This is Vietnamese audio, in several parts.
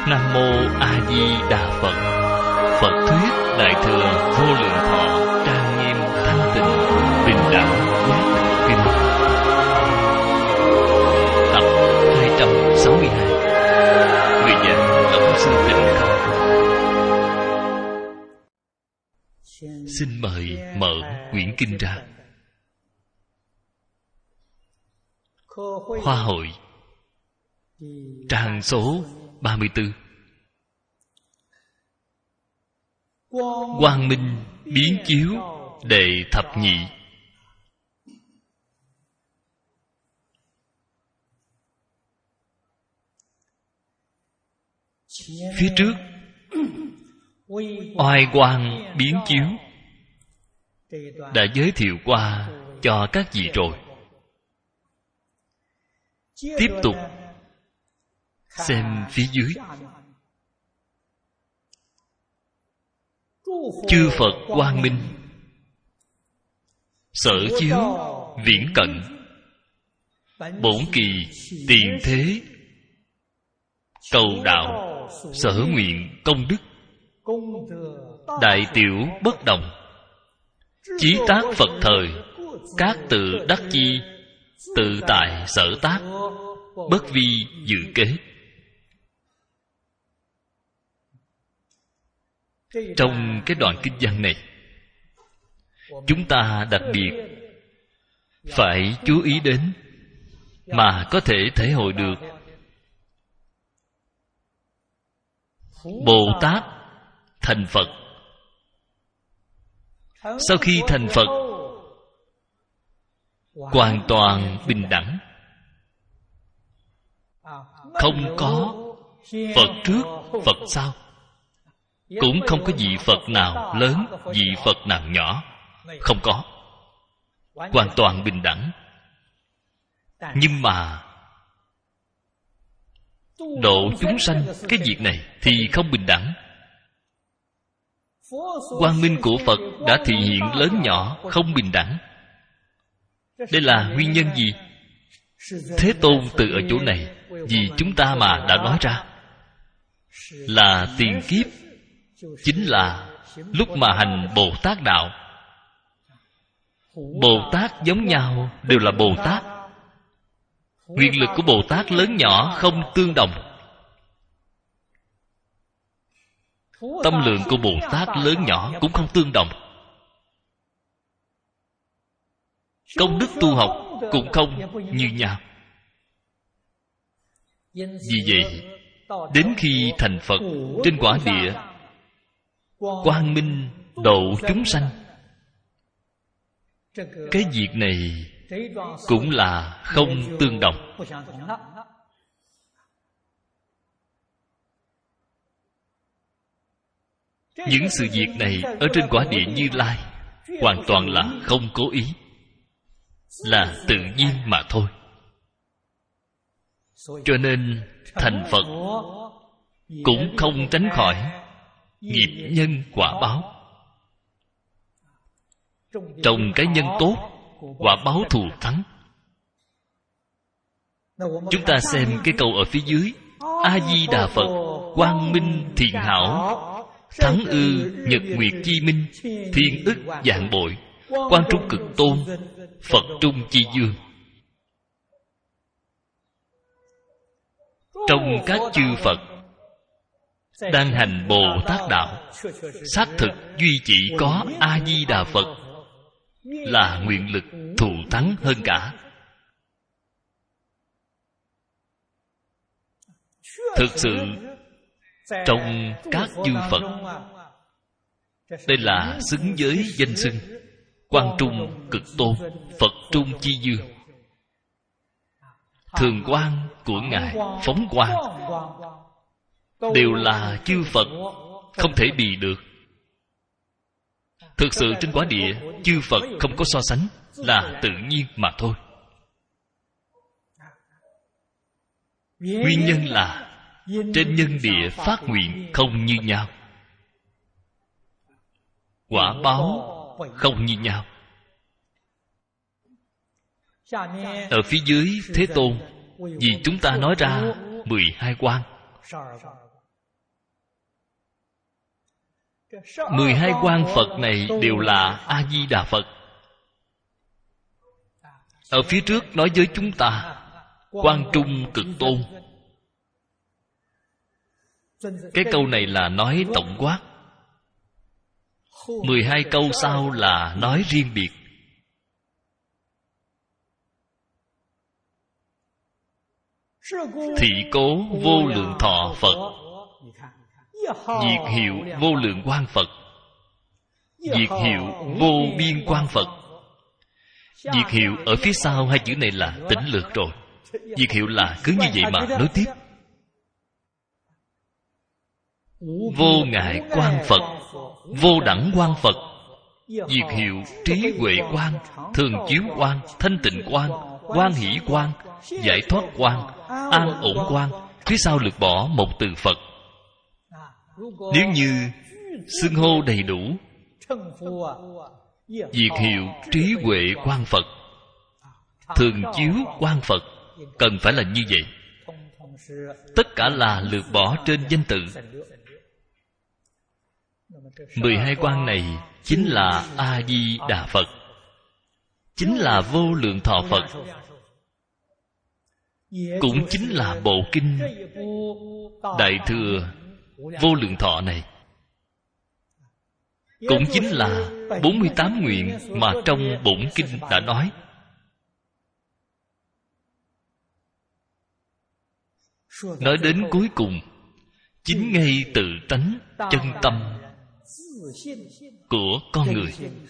Nam mô A Di Đà Phật. Phật thuyết Đại thừa Vô Lượng Thọ trang nghiêm thanh tịnh bình đẳng giác ngộ kinh. Tập 262. Người giảng Tổng sư Tịnh Không. Xin mời mở quyển kinh ra. Hoa hội trang số 34. Quang minh biến chiếu đệ thập nhị. Phía trước oai quang biến chiếu đã giới thiệu qua cho các vị rồi. Tiếp tục xem phía dưới. Chư Phật quang minh, sở chiếu viễn cận, bổn kỳ tiền thế, cầu đạo sở nguyện công đức, đại tiểu bất đồng, chí tác Phật thời, các tự đắc chi, tự tại sở tác, bất vi dự kế. Trong cái đoạn kinh văn này, chúng ta đặc biệt phải chú ý đến mà có thể thể hội được Bồ Tát thành Phật. Sau khi thành Phật, hoàn toàn bình đẳng, không có Phật trước Phật sau, cũng không có vị Phật nào lớn, vị Phật nào nhỏ, không có. Hoàn toàn bình đẳng. Nhưng mà độ chúng sanh, cái việc này thì không bình đẳng. Quang minh của Phật đã thị hiện lớn nhỏ không bình đẳng. Đây là nguyên nhân gì? Thế Tôn từ ở chỗ này vì chúng ta mà đã nói ra. Là tiền kiếp, chính là lúc mà hành Bồ Tát đạo. Bồ Tát giống nhau đều là Bồ Tát. Nguyện lực của Bồ Tát lớn nhỏ không tương đồng. Tâm lượng của Bồ Tát lớn nhỏ cũng không tương đồng. Công đức tu học cũng không như nhau. Vì vậy, đến khi thành Phật trên quả địa, quang minh độ chúng sanh, cái việc này cũng là không tương đồng. Những sự việc này ở trên quả địa Như Lai hoàn toàn là không cố ý, là tự nhiên mà thôi. Cho nên thành Phật cũng không tránh khỏi nghiệp nhân quả báo. Trồng cái nhân tốt, quả báo thù thắng. Chúng ta xem cái câu ở phía dưới: A Di Đà Phật, quang minh thiện hảo, thắng ư nhật nguyệt chi minh, thiên ức vạn bội, quang trung cực tôn, Phật trung chi dương. Trong các chư Phật đang hành Bồ Tát đạo, xác thực duy chỉ có A Di Đà Phật là nguyện lực thù thắng hơn cả. Thực sự trong các chư Phật, đây là xứng với danh xưng quang trung cực tôn, Phật trung chi dương. Thường quang của Ngài phóng quang, đều là chư Phật không thể bì được. Thực sự trên quả địa chư Phật không có so sánh, là tự nhiên mà thôi. Nguyên nhân là trên nhân địa phát nguyện không như nhau, quả báo không như nhau. Ở phía dưới Thế Tôn vì chúng ta nói ra 12 quang, 12 quan Phật này đều là A-di-đà Phật. Ở phía trước nói với chúng ta Quang Trung Cực Tôn. Cái câu này là nói tổng quát. 12 câu sau là nói riêng biệt. Thị cố vô lượng thọ Phật, diệt hiệu vô lượng quang Phật, diệt hiệu vô biên quang Phật. Diệt hiệu ở phía sau hai chữ này là tỉnh lược rồi. Diệt hiệu là cứ như vậy mà nói tiếp. Vô ngại quang Phật, vô đẳng quang Phật, diệt hiệu trí huệ quang, thường chiếu quang, thanh tịnh quang, quang hỷ quang, giải thoát quang, an ổn quang. Phía sau lược bỏ một từ Phật. Nếu như xưng hô đầy đủ, diệt hiệu trí huệ quang Phật, thường chiếu quang Phật, cần phải là như vậy. Tất cả là lược bỏ trên danh tự. 12 quan này chính là A-di-đà Phật, chính là vô lượng thọ Phật, cũng chính là bộ kinh Đại Thừa Vô Lượng Thọ này, cũng chính là 48 nguyện mà trong bổn kinh đã nói. Nói đến cuối cùng, chính ngay tự tánh chân tâm của con người.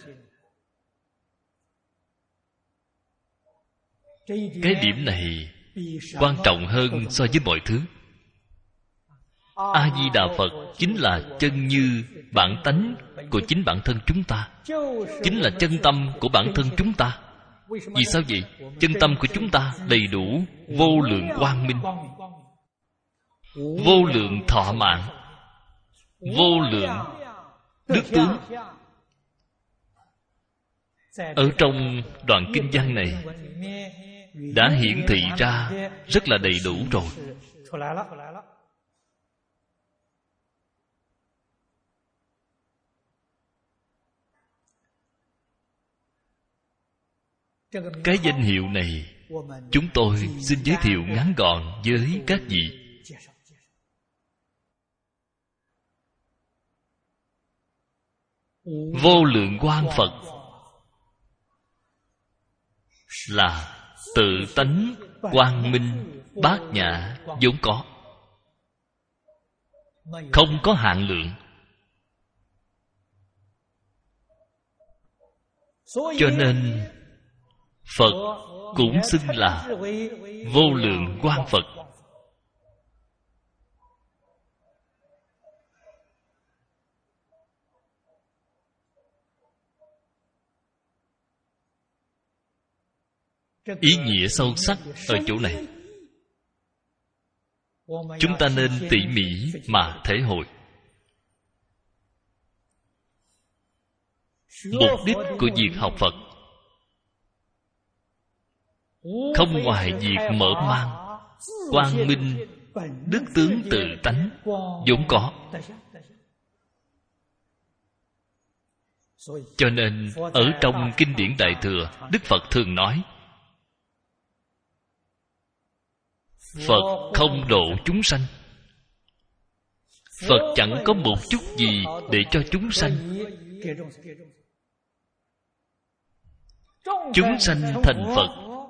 Cái điểm này quan trọng hơn so với mọi thứ. A-di-đà Phật chính là chân như bản tánh của chính bản thân chúng ta, chính là chân tâm của bản thân chúng ta. Vì sao vậy? Chân tâm của chúng ta đầy đủ vô lượng quang minh, vô lượng thọ mạng, vô lượng đức tướng. Ở trong đoạn kinh văn này đã hiển thị ra rất là đầy đủ rồi. Cái danh hiệu này chúng tôi xin giới thiệu ngắn gọn với các vị. Vô lượng quang Phật là tự tánh quang minh bát nhã vốn có, không có hạn lượng. Cho nên Phật cũng xưng là vô lượng quang Phật. Ý nghĩa sâu sắc ở chỗ này, chúng ta nên tỉ mỉ mà thể hội. Mục đích của việc học Phật không ngoài việc mở mang quang minh đức tướng tự tánh vốn có. Cho nên ở trong kinh điển Đại Thừa, Đức Phật thường nói Phật không độ chúng sanh. Phật chẳng có một chút gì để cho chúng sanh. Chúng sanh thành Phật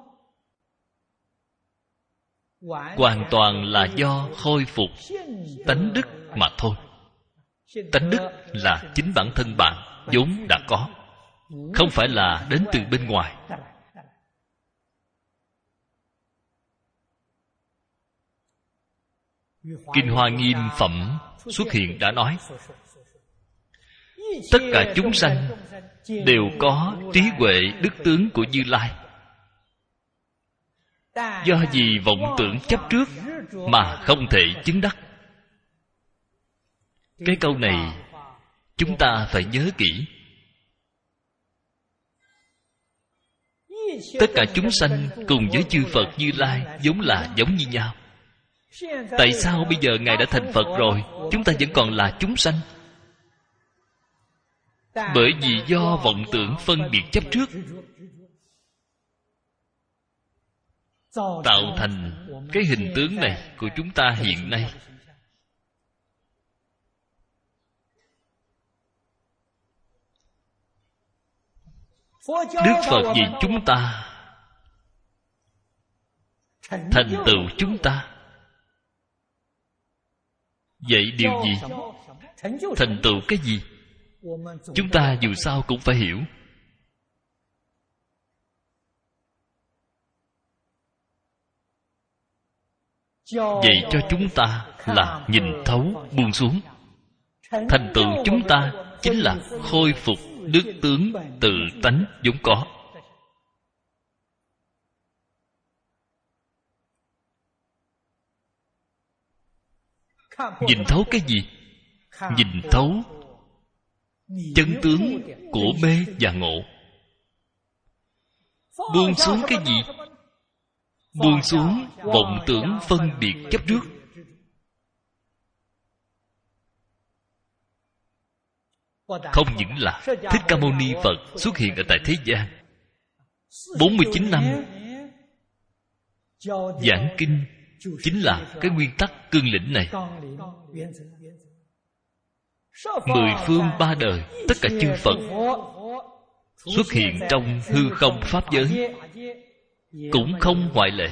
hoàn toàn là do khôi phục tánh đức mà thôi. Tánh đức là chính bản thân bạn vốn đã có, không phải là đến từ bên ngoài. Kinh Hoa Nghiêm Phẩm xuất hiện đã nói, tất cả chúng sanh đều có trí huệ đức tướng của Như Lai, do vì vọng tưởng chấp trước mà không thể chứng đắc. Cái câu này chúng ta phải nhớ kỹ. Tất cả chúng sanh cùng với chư Phật Như Lai vốn là giống như nhau. Tại sao bây giờ Ngài đã thành Phật rồi, chúng ta vẫn còn là chúng sanh? Bởi vì do vọng tưởng phân biệt chấp trước, tạo thành cái hình tướng này của chúng ta hiện nay. Đức Phật vì chúng ta, thành tựu chúng ta. Vậy điều gì? Thành tựu cái gì? Chúng ta dù sao cũng phải hiểu. Vậy cho chúng ta là nhìn thấu, buông xuống. Thành tựu chúng ta chính là khôi phục đức tướng tự tánh vốn có. Nhìn thấu cái gì? Nhìn thấu chân tướng của mê và ngộ. Buông xuống cái gì? Buông xuống vọng tưởng phân biệt chấp trước. Không những là Thích Ca Mâu Ni Phật xuất hiện ở tại thế gian 49 năm giảng kinh, chính là cái nguyên tắc cương lĩnh này. 10 phương 3 đời, tất cả chư Phật xuất hiện trong hư không pháp giới cũng không ngoại lệ.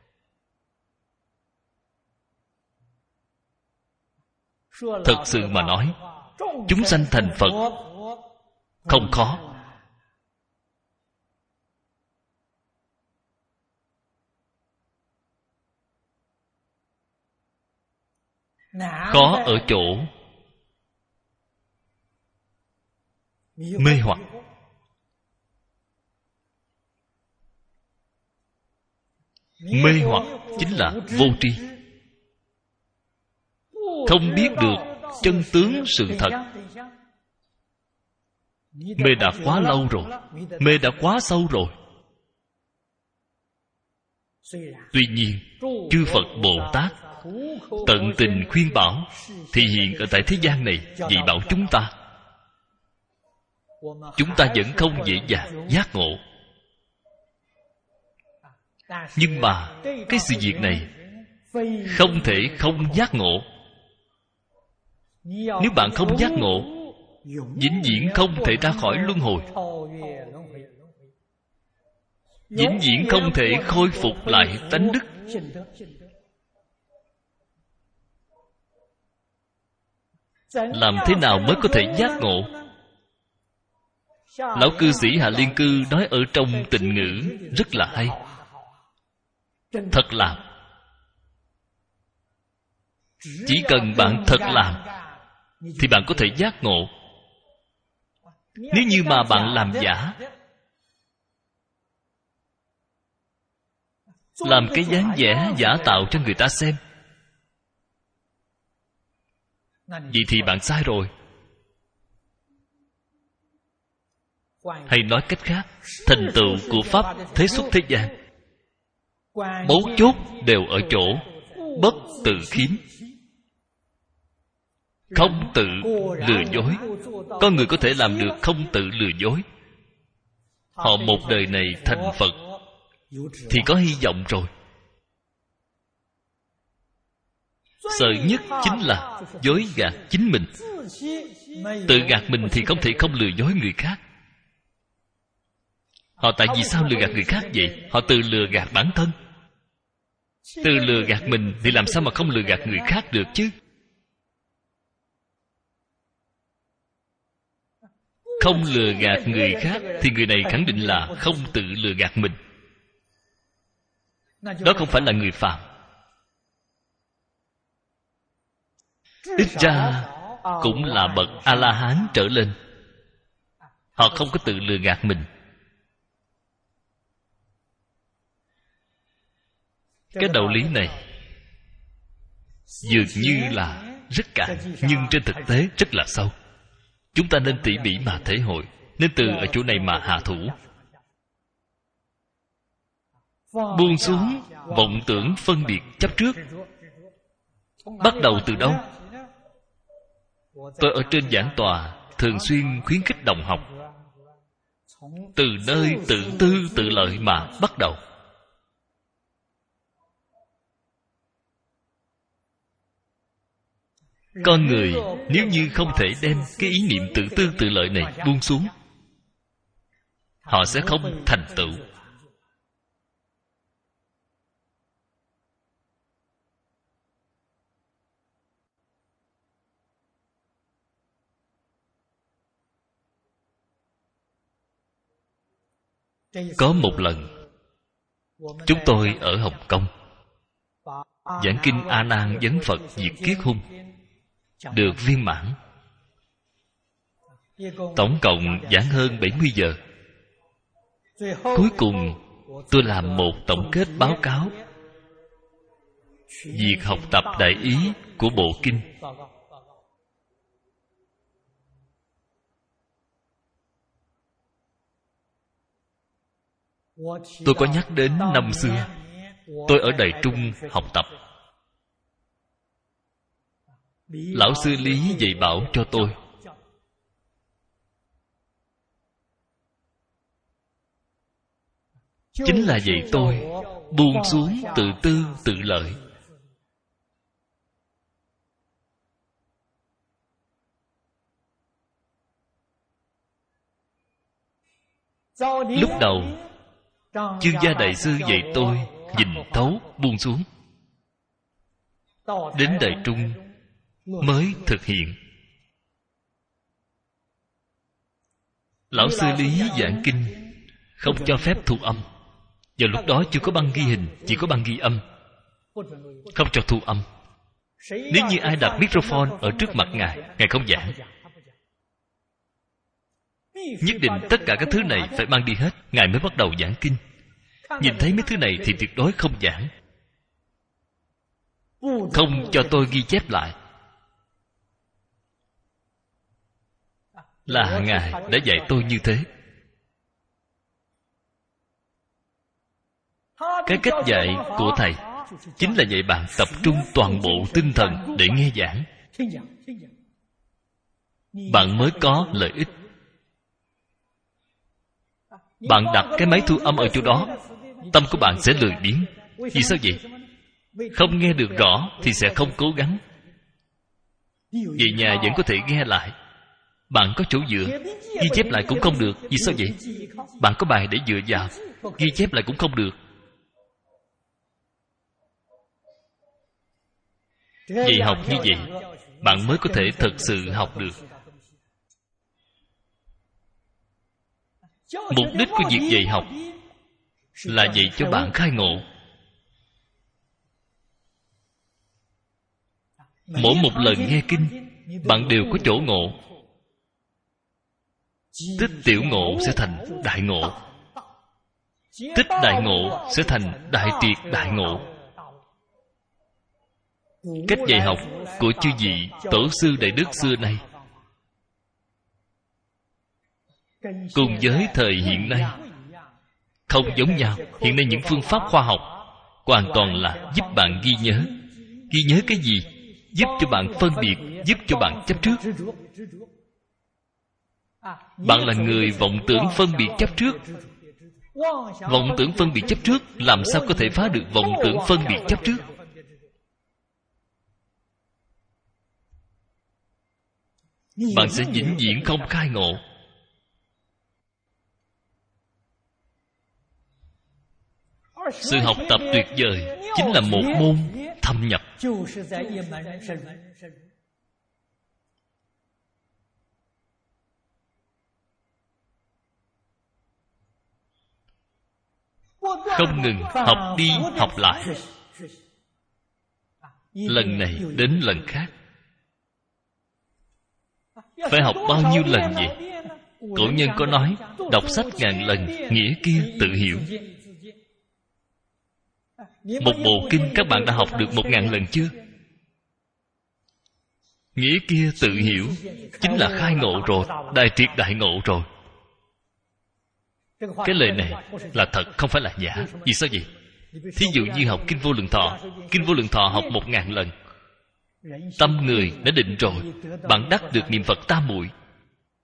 Thật sự mà nói, chúng sanh thành Phật không khó. Khó ở chỗ mê hoặc. Mê hoặc chính là vô tri, không biết được chân tướng sự thật. Mê đã quá lâu rồi, mê đã quá sâu rồi. Tuy nhiên, chư Phật Bồ Tát tận tình khuyên bảo, thì hiện ở tại thế gian này dạy bảo chúng ta. Chúng ta vẫn không dễ dàng giác ngộ. Nhưng mà cái sự việc này không thể không giác ngộ. Nếu bạn không giác ngộ, vĩnh viễn không thể ra khỏi luân hồi, vĩnh viễn không thể khôi phục lại tánh đức. Làm thế nào mới có thể giác ngộ? Lão cư sĩ Hạ Liên Cư nói ở trong Tịnh Ngữ rất là hay. Thật làm. Chỉ cần bạn thật làm thì bạn có thể giác ngộ. Nếu như mà bạn làm giả, làm cái dáng vẻ giả tạo cho người ta xem, vậy thì bạn sai rồi. Hay nói cách khác, thành tựu của Pháp thế xuất thế gian, mấu chốt đều ở chỗ bất tự khiếm, không tự lừa dối. Có người có thể làm được không tự lừa dối. Họ một đời này thành Phật thì có hy vọng rồi. Sợ nhất chính là dối gạt chính mình. Tự gạt mình thì không thể không lừa dối người khác. Họ tại vì sao lừa gạt người khác vậy? Họ tự lừa gạt bản thân. Tự lừa gạt mình thì làm sao mà không lừa gạt người khác được chứ? Không lừa gạt người khác thì người này khẳng định là không tự lừa gạt mình. Đó không phải là người phàm. Ít ra cũng là bậc A-la-hán trở lên. Họ không có tự lừa gạt mình. Cái đạo lý này dường như là rất cạn, nhưng trên thực tế rất là sâu. Chúng ta nên tỉ mỉ mà thể hội, nên từ ở chỗ này mà hạ thủ. Buông xuống vọng tưởng phân biệt chấp trước. Bắt đầu từ đâu? Tôi ở trên giảng tòa thường xuyên khuyến khích đồng học từ nơi tự tư tự lợi mà bắt đầu. Con người nếu như không thể đem cái ý niệm tự tư tự lợi này buông xuống, họ sẽ không thành tựu. Có một lần, chúng tôi ở Hồng Kông giảng kinh A Nan Vấn Phật Diệt Kiết Hung, được viên mãn. Tổng cộng giảng hơn 70 giờ. Cuối cùng tôi làm một tổng kết báo cáo việc học tập đại ý của bộ kinh. Tôi có nhắc đến năm xưa tôi ở Đài Trung học tập. Lão sư Lý dạy bảo cho tôi, chính là dạy tôi buông xuống tự tư tự lợi. Lúc đầu Chương Gia Đại Sư dạy tôi nhìn thấu buông xuống. Đến Đại Trung mới thực hiện. Lão sư Lý giảng kinh không cho phép thu âm. Vào lúc đó chưa có băng ghi hình, chỉ có băng ghi âm, không cho thu âm. Nếu như ai đặt microphone ở trước mặt Ngài không giảng. Nhất định tất cả các thứ này phải mang đi hết, Ngài mới bắt đầu giảng kinh. Nhìn thấy mấy thứ này thì tuyệt đối không giảng. Không cho tôi ghi chép lại. Là Ngài đã dạy tôi như thế. Cái cách dạy của Thầy chính là dạy bạn tập trung toàn bộ tinh thần để nghe giảng. Bạn mới có lợi ích. Bạn đặt cái máy thu âm ở chỗ đó, tâm của bạn sẽ lười biếng. Vì sao vậy? Không nghe được rõ thì sẽ không cố gắng. Về nhà vẫn có thể nghe lại. Bạn có chỗ dựa, ghi chép lại cũng không được. Vì sao vậy? Bạn có bài để dựa vào, ghi chép lại cũng không được. Dạy học như vậy, bạn mới có thể thực sự học được. Mục đích của việc dạy học là dạy cho bạn khai ngộ. Mỗi một lần nghe kinh, bạn đều có chỗ ngộ. Tích tiểu ngộ sẽ thành đại ngộ. Tích đại ngộ sẽ thành đại triệt đại ngộ. Cách dạy học của chư vị tổ sư đại đức xưa nay cùng với thời hiện nay không giống nhau. Hiện nay những phương pháp khoa học hoàn toàn là giúp bạn ghi nhớ. Ghi nhớ cái gì? Giúp cho bạn phân biệt, giúp cho bạn chấp trước. Bạn là người vọng tưởng phân biệt chấp trước. Vọng tưởng phân biệt chấp trước, làm sao có thể phá được vọng tưởng phân biệt chấp trước? Bạn sẽ vĩnh viễn không khai ngộ. Sự học tập tuyệt vời chính là một môn thâm nhập. Không ngừng học đi học lại, lần này đến lần khác. Phải học bao nhiêu lần vậy? Cổ nhân có nói, đọc sách ngàn lần, nghĩa kia tự hiểu. Một bộ kinh các bạn đã học được 1000 lần chưa? Nghĩa kia tự hiểu chính là khai ngộ rồi, đại triệt đại ngộ rồi. Cái lời này là thật, không phải là giả. Vì sao vậy? Thí dụ như học Kinh Vô Lượng Thọ. Kinh Vô Lượng Thọ học 1000 lần. Tâm người đã định rồi, bạn đắc được niệm Phật tam muội.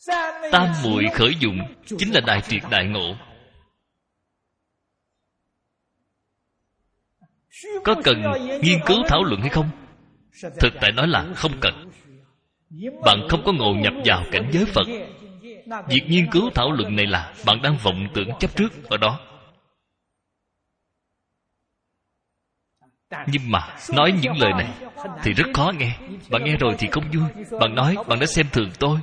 Tam muội khởi dụng chính là đại triệt đại ngộ. Có cần nghiên cứu thảo luận hay không? Thực tại nói là không cần. Bạn không có ngộ nhập vào cảnh giới Phật. Việc nghiên cứu thảo luận này là bạn đang vọng tưởng chấp trước ở đó. Nhưng mà nói những lời này thì rất khó nghe. Bạn nghe rồi thì không vui. Bạn nói bạn đã xem thường tôi.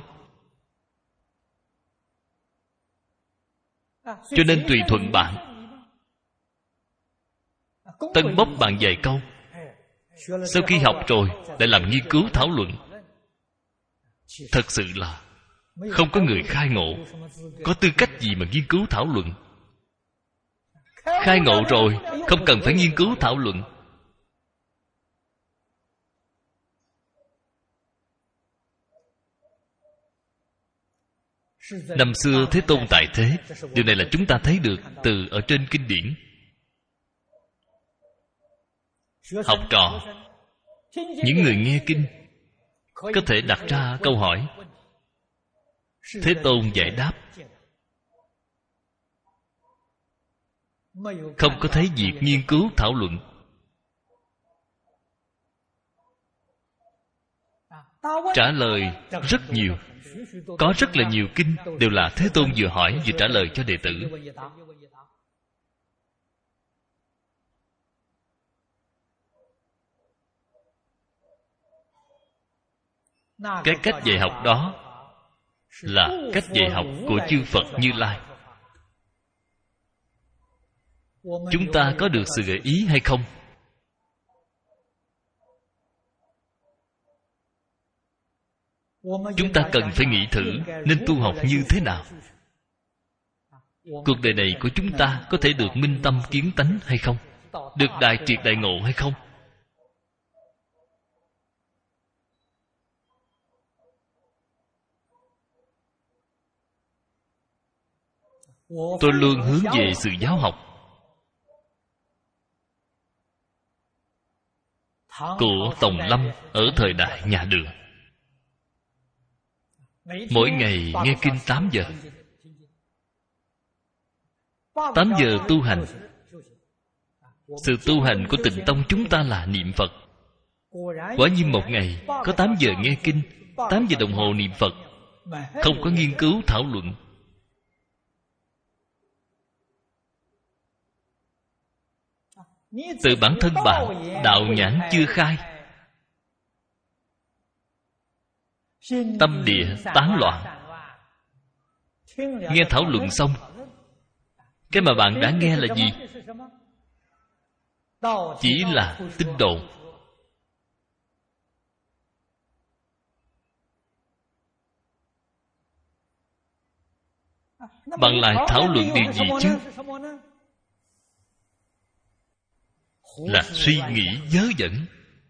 Cho nên tùy thuận bạn. Tân bốc bạn vài câu. Sau khi học rồi lại làm nghiên cứu thảo luận. Thật sự là không có người khai ngộ. Có tư cách gì mà nghiên cứu thảo luận? Khai ngộ rồi không cần phải nghiên cứu thảo luận. Năm xưa Thế Tôn tại thế. Điều này là chúng ta thấy được từ ở trên kinh điển. Học trò, những người nghe kinh có thể đặt ra câu hỏi. Thế Tôn giải đáp. Không có thấy việc nghiên cứu thảo luận. Trả lời rất nhiều. Có rất là nhiều kinh đều là Thế Tôn vừa hỏi vừa trả lời cho đệ tử. Cái cách dạy học đó là cách dạy học của chư Phật Như Lai. Chúng ta có được sự gợi ý hay không? Chúng ta cần phải nghĩ thử nên tu học như thế nào. Cuộc đời này của chúng ta có thể được minh tâm kiến tánh hay không? Được đại triệt đại ngộ hay không? Tôi luôn hướng về sự giáo học của Tòng Lâm ở thời đại nhà Đường. Mỗi ngày nghe kinh 8 giờ. 8 giờ tu hành. Sự tu hành của Tịnh Tông chúng ta là niệm Phật. Quả nhiên một ngày có 8 giờ nghe kinh, 8 giờ đồng hồ niệm Phật. Không có nghiên cứu thảo luận. Từ bản thân bạn, đạo nhãn chưa khai, tâm địa tán loạn. Nghe thảo luận xong, cái mà bạn đã nghe là gì? Chỉ là tin đồn. Bạn lại thảo luận điều gì chứ? Là suy nghĩ vớ vẩn.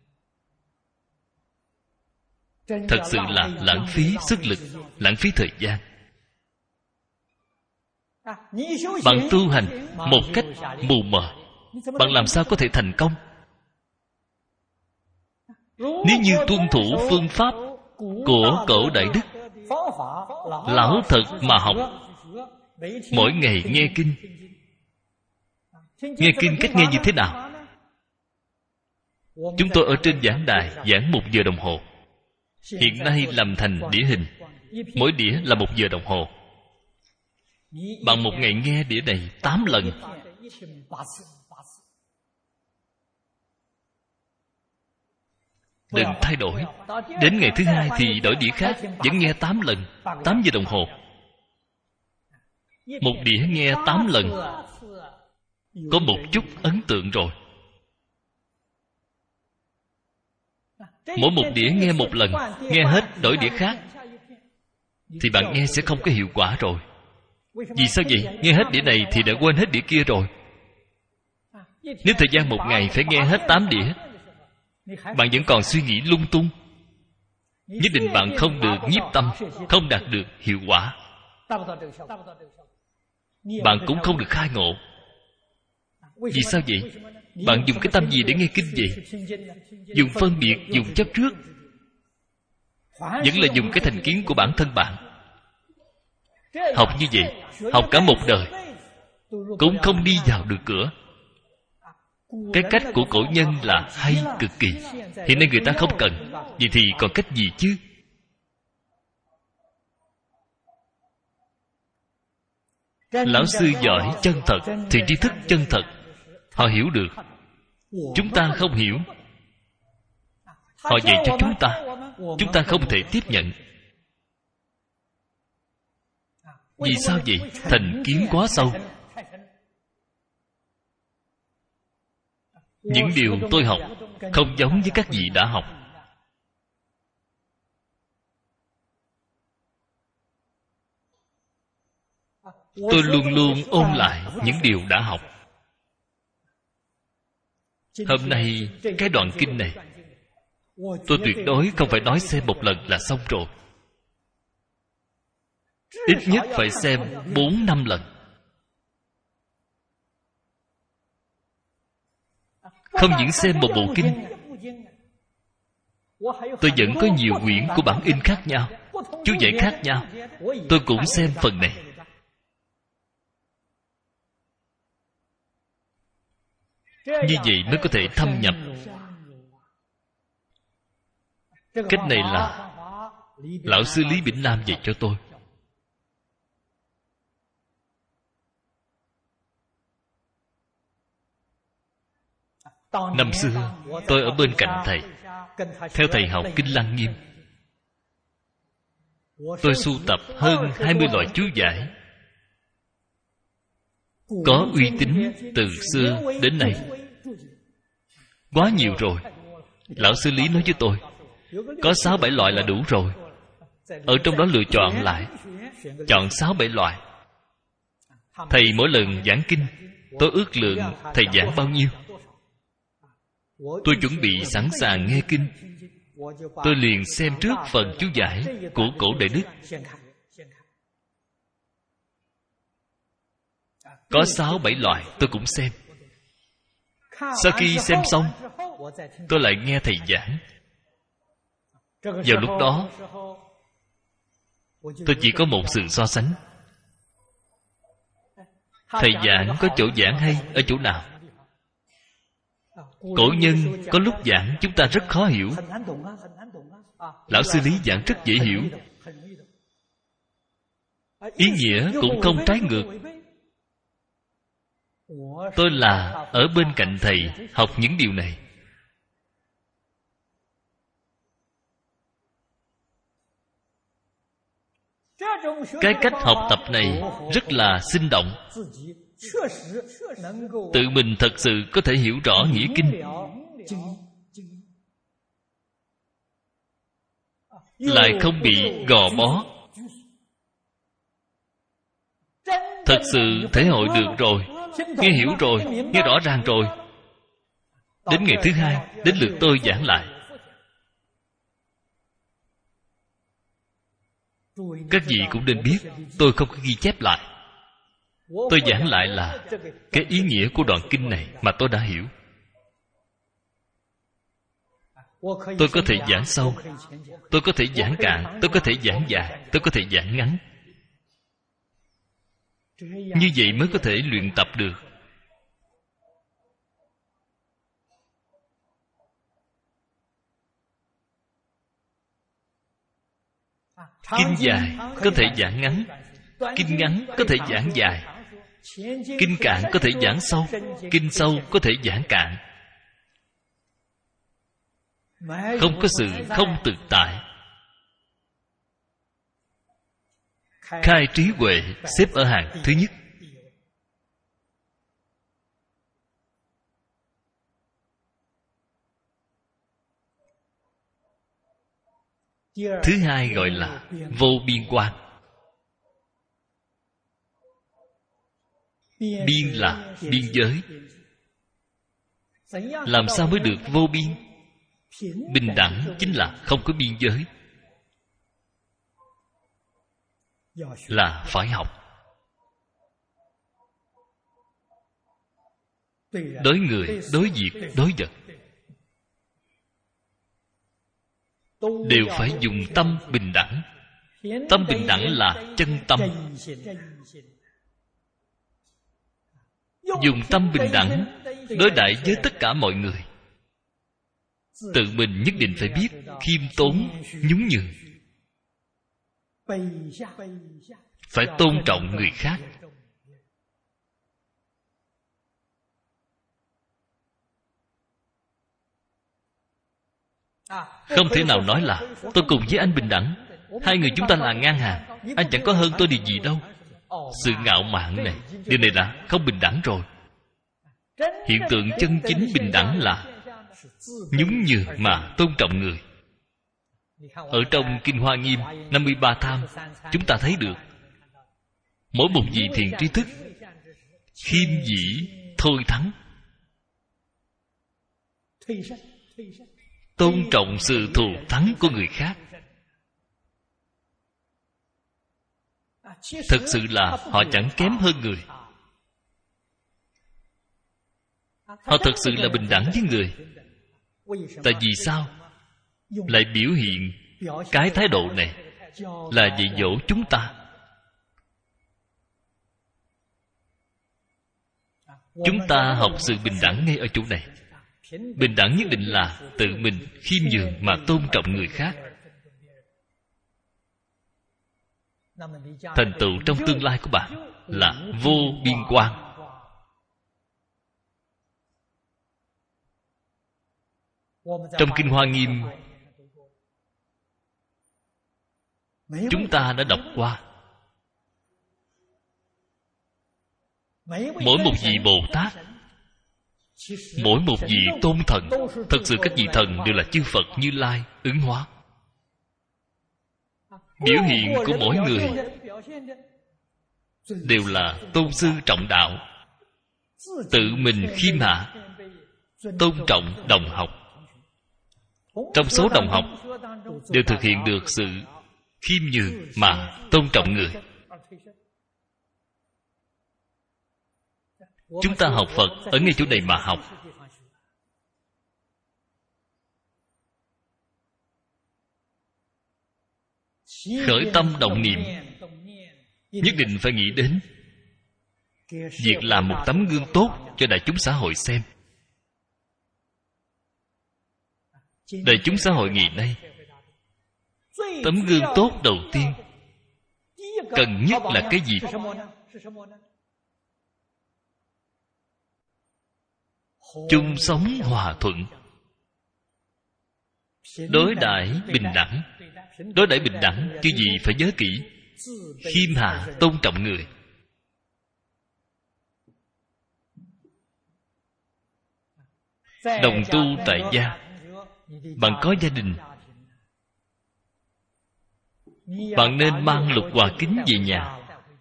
Thật sự là lãng phí sức lực, lãng phí thời gian. Bạn tu hành một cách mù mờ, bạn làm sao có thể thành công? Nếu như tuân thủ phương pháp của cổ đại đức, lão thật mà học, mỗi ngày nghe kinh. Nghe kinh cách nghe như thế nào? Chúng tôi ở trên giảng đài giảng 1 giờ đồng hồ. Hiện nay làm thành đĩa hình. Mỗi đĩa là 1 giờ đồng hồ. Bạn một ngày nghe đĩa này 8 lần. Đừng thay đổi. Đến ngày thứ 2 thì đổi đĩa khác. Vẫn nghe 8 lần, 8 giờ đồng hồ. Một đĩa nghe 8 lần, có một chút ấn tượng rồi. Mỗi một đĩa nghe 1 lần, nghe hết đổi đĩa khác, thì bạn nghe sẽ không có hiệu quả rồi. Vì sao vậy? Nghe hết đĩa này thì đã quên hết đĩa kia rồi. Nếu thời gian 1 ngày phải nghe hết 8 đĩa, bạn vẫn còn suy nghĩ lung tung. Nhất định bạn không được nhiếp tâm, không đạt được hiệu quả. Bạn cũng không được khai ngộ. Vì sao vậy? Bạn dùng cái tâm gì để nghe kinh vậy? Dùng phân biệt, dùng chấp trước, vẫn là dùng cái thành kiến của bản thân bạn. Học như vậy, học cả một đời cũng không đi vào được cửa. Cái cách của cổ nhân là hay cực kỳ. Hiện nay người ta không cần. Vậy thì còn cách gì chứ? Lão sư giỏi chân thật thì tri thức chân thật. Họ hiểu được, chúng ta không hiểu. Họ dạy cho chúng ta không thể tiếp nhận. Vì sao vậy? Thành kiến quá sâu. Những điều tôi học không giống với các vị đã học. Tôi luôn luôn ôn lại những điều đã học. Hôm nay cái đoạn kinh này tôi tuyệt đối không phải nói xem một lần là xong rồi. Ít nhất phải xem 4-5 lần. Không những xem một bộ kinh, tôi vẫn có nhiều quyển của bản in khác nhau, chú giải khác nhau. Tôi cũng xem phần này. Như vậy mới có thể thâm nhập. Cách này là Lão sư Lý Bỉnh Nam dạy cho tôi. Năm xưa tôi ở bên cạnh thầy, theo thầy học Kinh Lăng Nghiêm. Tôi sưu tập hơn 20 loại chú giải có uy tín từ xưa đến nay. Quá nhiều rồi. Lão sư Lý nói với tôi, có 6-7 loại là đủ rồi. Ở trong đó lựa chọn lại, chọn 6-7 loại. Thầy mỗi lần giảng kinh, tôi ước lượng thầy giảng bao nhiêu. Tôi chuẩn bị sẵn sàng nghe kinh. Tôi liền xem trước phần chú giải của cổ Đại Đức. Có 6-7 loại tôi cũng xem. Sau khi xem xong, tôi lại nghe thầy giảng. Vào lúc đó, tôi chỉ có một sự so sánh. Thầy giảng có chỗ giảng hay ở chỗ nào? Cổ nhân có lúc giảng chúng ta rất khó hiểu. Lão sư Lý giảng rất dễ hiểu. Ý nghĩa cũng không trái ngược. Tôi là ở bên cạnh thầy học những điều này. Cái cách học tập này rất là sinh động. Tự mình thật sự có thể hiểu rõ nghĩa kinh, lại không bị gò bó. Thật sự thể hội được rồi, nghe hiểu rồi, nghe rõ ràng rồi. Đến ngày thứ hai, đến lượt tôi giảng lại. Các vị cũng nên biết, tôi không có ghi chép lại. Tôi giảng lại là cái ý nghĩa của đoạn kinh này mà tôi đã hiểu. Tôi có thể giảng sâu, tôi có thể giảng cạn, tôi có thể giảng dài, tôi có thể giảng ngắn. Như vậy mới có thể luyện tập được. Kinh dài có thể giảng ngắn, kinh ngắn có thể giảng dài, kinh cạn có thể giảng sâu, kinh sâu có thể giảng cạn. Không có sự không tự tại. Khai trí huệ xếp ở hàng thứ nhất. Thứ hai gọi là vô biên quan. Biên là biên giới. Làm sao mới được vô biên? Bình đẳng chính là không có biên giới. Là phải học. Đối người, đối việc, đối vật đều phải dùng tâm bình đẳng. Tâm bình đẳng là chân tâm. Dùng tâm bình đẳng đối đãi với tất cả mọi người. Tự mình nhất định phải biết khiêm tốn, nhún nhường, phải tôn trọng người khác. Không thể nào nói là tôi cùng với anh bình đẳng, hai người chúng ta là ngang hàng, anh chẳng có hơn tôi điều gì đâu. Sự ngạo mạn này, điều này là không bình đẳng rồi. Hiện tượng chân chính bình đẳng là nhún nhường mà tôn trọng người. Ở trong Kinh Hoa Nghiêm 53 tham, chúng ta thấy được mỗi một vị thiện tri thức khiêm dĩ thôi thắng, tôn trọng sự thù thắng của người khác. Thực sự là họ chẳng kém hơn người. Họ thực sự là bình đẳng với người. Tại vì sao lại biểu hiện cái thái độ này? Là dạy dỗ chúng ta. Chúng ta học sự bình đẳng ngay ở chỗ này. Bình đẳng nhất định là tự mình khiêm nhường mà tôn trọng người khác. Thành tựu trong tương lai của bạn là vô biên quang. Trong Kinh Hoa Nghiêm, chúng ta đã đọc qua, mỗi một vị Bồ Tát, mỗi một vị tôn thần, thật sự các vị thần đều là chư Phật Như Lai ứng hóa. Biểu hiện của mỗi người đều là tôn sư trọng đạo, tự mình khiêm hạ, tôn trọng đồng học. Trong số đồng học đều thực hiện được sự khiêm nhường mà tôn trọng người. Chúng ta học Phật ở ngay chỗ này mà học. Khởi tâm động niệm, nhất định phải nghĩ đến việc làm một tấm gương tốt cho đại chúng xã hội xem. Đại chúng xã hội ngày nay, tấm gương tốt đầu tiên cần nhất là cái gì? Chung sống hòa thuận, đối đãi bình đẳng. Đối đãi bình đẳng chứ gì phải nhớ kỹ. Khiêm hạ tôn trọng người. Đồng tu tại gia, bạn có gia đình, bạn nên mang lục hòa kính về nhà.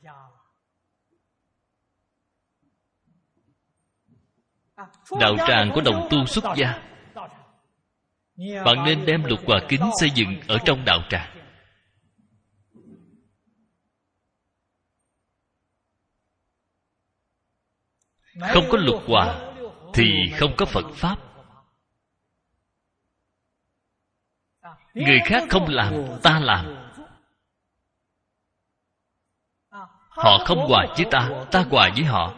Đạo tràng của đồng tu xuất gia, bạn nên đem lục hòa kính xây dựng ở trong đạo tràng. Không có lục hòa thì không có Phật Pháp. Người khác không làm, ta làm. Họ không hòa với ta, ta hòa với họ.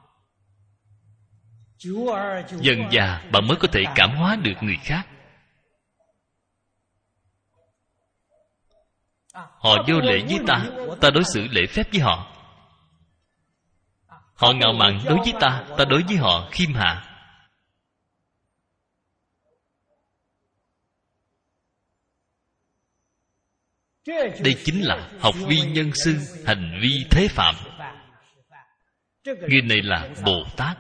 Dần dà bạn mới có thể cảm hóa được người khác. Họ vô lễ với ta, ta đối xử lễ phép với họ. Họ ngạo mạn đối với ta, ta đối với họ khiêm hạ. Đây chính là học vi nhân sư, hành vi thế phạm. Người này là Bồ Tát.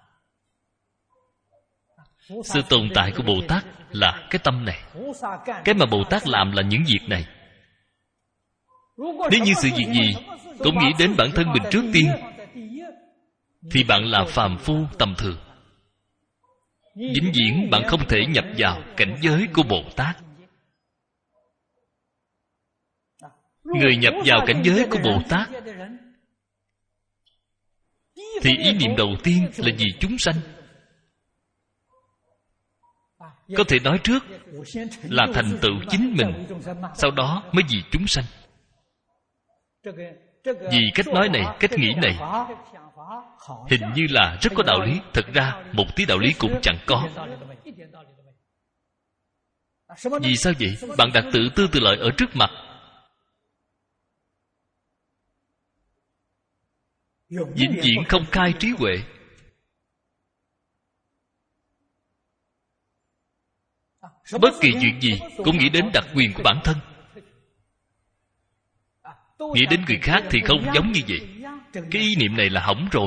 Sự tồn tại của Bồ Tát là cái tâm này. Cái mà Bồ Tát làm là những việc này. Nếu như sự việc gì cũng nghĩ đến bản thân mình trước tiên, thì bạn là phàm phu tầm thường. Vĩnh viễn bạn không thể nhập vào cảnh giới của Bồ Tát. Người nhập vào cảnh giới của Bồ Tát thì ý niệm đầu tiên là vì chúng sanh. Có thể nói trước là thành tựu chính mình, sau đó mới vì chúng sanh. Vì cách nói này, cách nghĩ này hình như là rất có đạo lý. Thật ra một tí đạo lý cũng chẳng có. Vì sao vậy? Bạn đặt tự tư tự lợi ở trước mặt, vĩnh viễn không khai trí huệ. Bất kỳ chuyện gì cũng nghĩ đến đặc quyền của bản thân, nghĩ đến người khác thì không giống như vậy. Cái ý niệm này là hỏng rồi.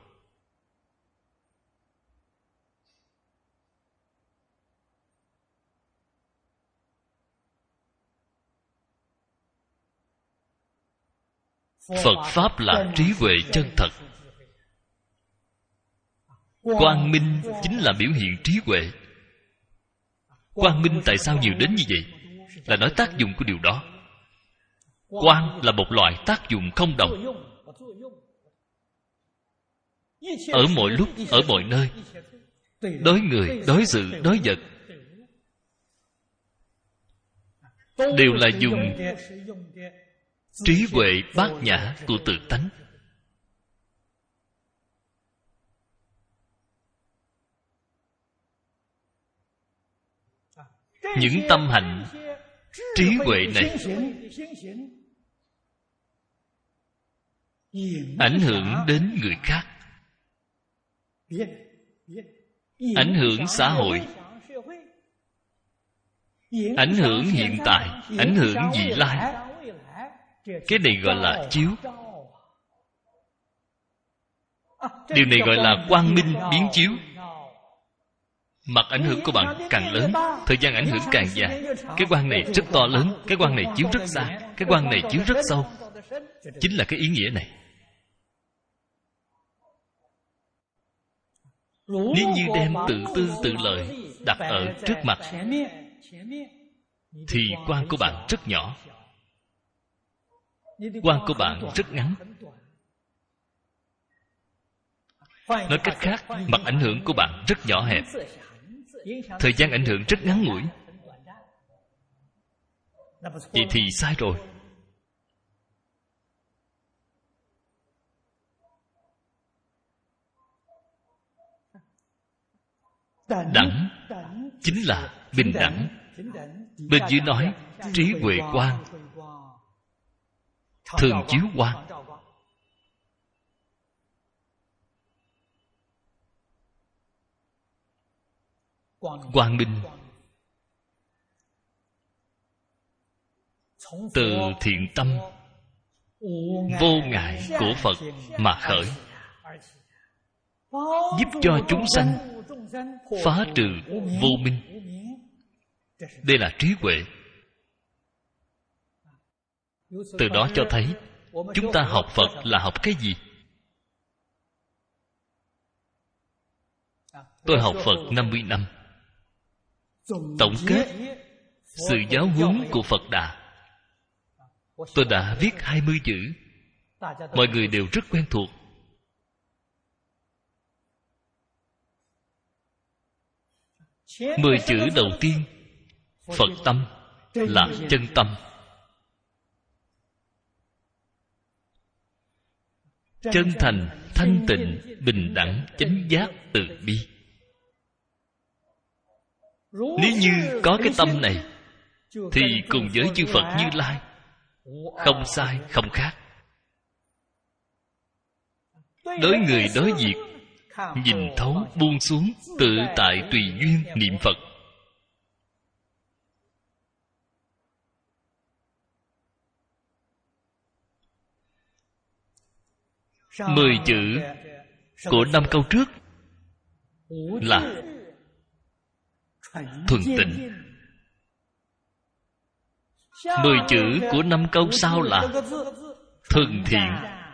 Phật Pháp là trí huệ chân thật. Quang minh chính là biểu hiện trí huệ. Quang minh tại sao nhiều đến như vậy? Là nói tác dụng của điều đó. Quang là một loại tác dụng không đồng. Ở mọi lúc, ở mọi nơi, đối người, đối sự, đối vật, đều là dùng trí huệ bát nhã của tự tánh. Những tâm hạnh trí huệ này ảnh hưởng đến người khác, ảnh hưởng xã hội, ảnh hưởng hiện tại, ảnh hưởng vị lai. Cái này gọi là chiếu. Điều này gọi là quang minh biến chiếu. Mặt ảnh hưởng của bạn càng lớn, thời gian ảnh hưởng càng dài. Cái quang này rất to lớn, cái quang này chiếu rất xa, cái quang này chiếu rất sâu. Chính là cái ý nghĩa này. Nếu như đem tự tư tự lợi đặt ở trước mặt, thì quang của bạn rất nhỏ, quang của bạn rất ngắn. Nói cách khác, mặt ảnh hưởng của bạn rất nhỏ hẹp, thời gian ảnh hưởng rất ngắn ngủi. Vậy thì sai rồi. Đẳng chính là bình đẳng. Bên dưới nói trí huệ quang, thường chiếu quang. Quang minh từ thiện tâm vô ngại của Phật mà khởi, giúp cho chúng sanh phá trừ vô minh. Đây là trí huệ. Từ đó cho thấy chúng ta học Phật là học cái gì? Tôi học Phật 50 năm. Tổng kết sự giáo huấn của Phật Đà, tôi đã viết 20 chữ. Mọi người đều rất quen thuộc. Mười chữ đầu tiên, Phật tâm là chân tâm. Chân thành, thanh tịnh, bình đẳng, chánh giác, từ bi. Nếu như có cái tâm này, thì cùng với chư Phật Như Lai, không sai, không khác. Đối người đối việc, nhìn thấu, buông xuống, tự tại tùy duyên niệm Phật. Mười chữ của 5 câu trước là thuần tịnh. 10 chữ của 5 câu sau là thuần thiện.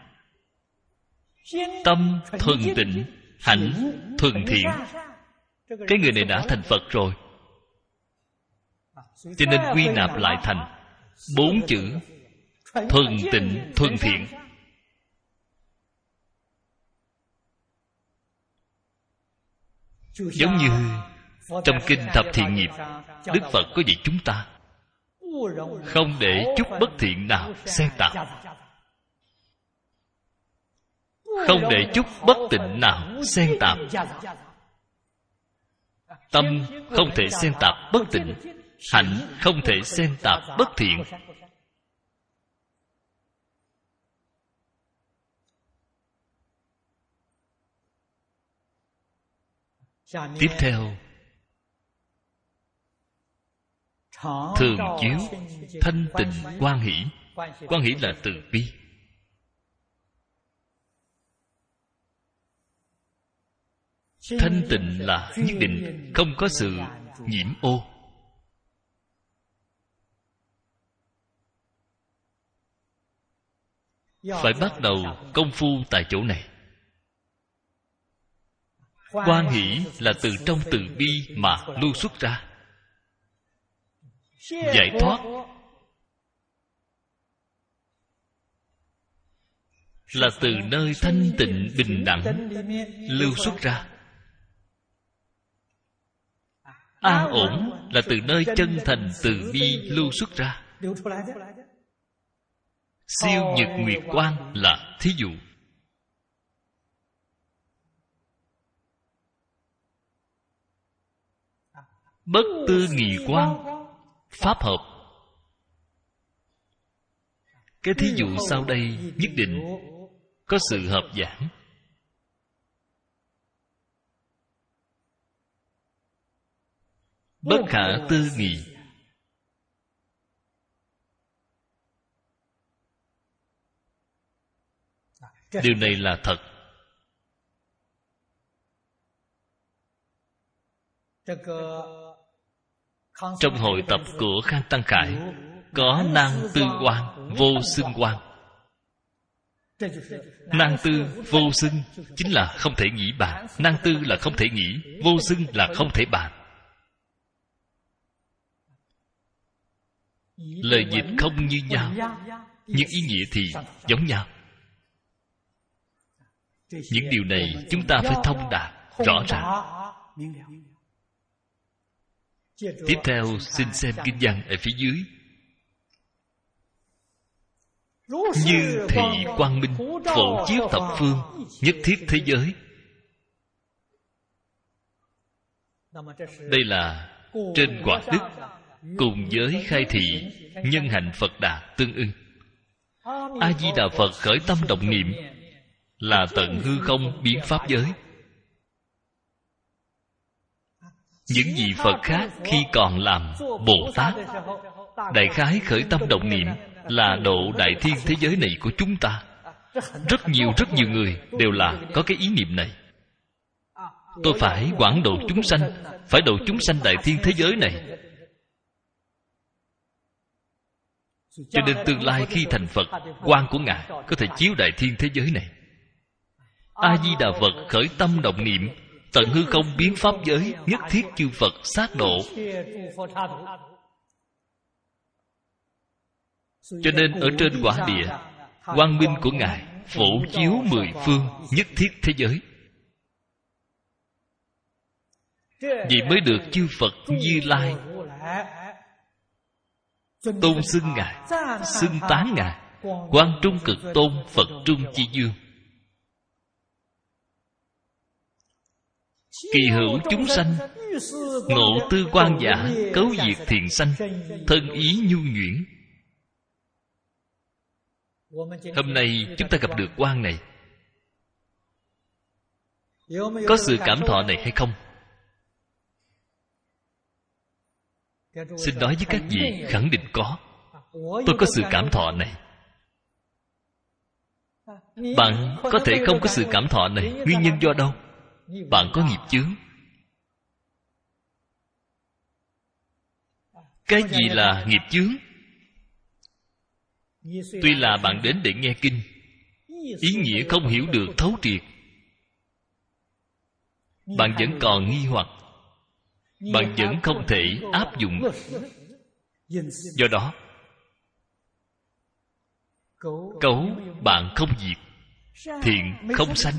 Tâm thuần tịnh, hạnh thuần thiện. Cái người này đã thành Phật rồi. Cho nên quy nạp lại thành 4 chữ thuần tịnh, thuần thiện. Giống như trong kinh Thập Thiện Nghiệp, Đức Phật có dạy chúng ta không để chút bất thiện nào xen tạp. không để chút bất tịnh nào xen tạp. Tâm không thể xen tạp bất tịnh, hạnh không thể xen tạp bất thiện. Tiếp theo, thường chiếu thanh tịnh quan hỷ. Quan hỷ là từ bi. Thanh tịnh là nhất định không có sự nhiễm ô. Phải bắt đầu công phu tại chỗ này. Quan hỷ là từ trong từ bi mà lưu xuất ra. Giải thoát là từ nơi thanh tịnh bình đẳng lưu xuất ra. An ổn là từ nơi chân thành từ bi lưu xuất ra. Siêu nhật nguyệt quang là thí dụ. Bất tư nghị quang, pháp hợp. Cái thí dụ sau đây nhất định có sự hợp giảng. Bất khả tư nghị. Điều này là thật. Trong hội tập của Khang Tăng Khải có năng tư quan, vô xưng quan. Năng tư vô xưng chính là không thể nghĩ bàn. Năng tư là không thể nghĩ, vô xưng là không thể bàn. Lời dịch không như nhau, nhưng ý nghĩa thì giống nhau. Những điều này chúng ta phải thông đạt, rõ ràng. Tiếp theo xin xem kinh văn ở phía dưới. Như thị quang minh, phổ chiếu thập phương, nhất thiết thế giới. Đây là trên quả đức, cùng với khai thị nhân hạnh Phật Đà tương ưng. A Di Đà Phật khởi tâm động niệm là tận hư không biến pháp giới. Những vị Phật khác khi còn làm Bồ Tát, đại khái khởi tâm động niệm là độ đại thiên thế giới này của chúng ta. Rất nhiều người đều là có cái ý niệm này. Tôi phải quảng độ chúng sanh, phải độ chúng sanh đại thiên thế giới này. Cho nên tương lai khi thành Phật, quang của Ngài có thể chiếu đại thiên thế giới này. A Di Đà Phật khởi tâm động niệm, tận hư không biến pháp giới, nhất thiết chư Phật sát độ. Cho nên ở trên quả địa, quang minh của Ngài phổ chiếu mười phương, nhất thiết thế giới. Vậy mới được chư Phật Như Lai tôn xưng Ngài, xưng tán Ngài, Quang Trung Cực Tôn, Phật Trung Chi Dương. Kỳ hữu chúng sanh, ngộ tư quan giả, cấu diệt thiện sanh, thân ý nhu nhuyễn. Hôm nay chúng ta gặp được quan này, có sự cảm thọ này hay không? Xin nói với các vị, khẳng định có. Tôi có sự cảm thọ này. Bạn có thể không có sự cảm thọ này. Nguyên nhân do đâu? Bạn có nghiệp chướng. Cái gì là nghiệp chướng? Tuy là bạn đến để nghe kinh, ý nghĩa không hiểu được thấu triệt, bạn vẫn còn nghi hoặc, bạn vẫn không thể áp dụng. Do đó cấu bạn không diệt, thiện không sanh,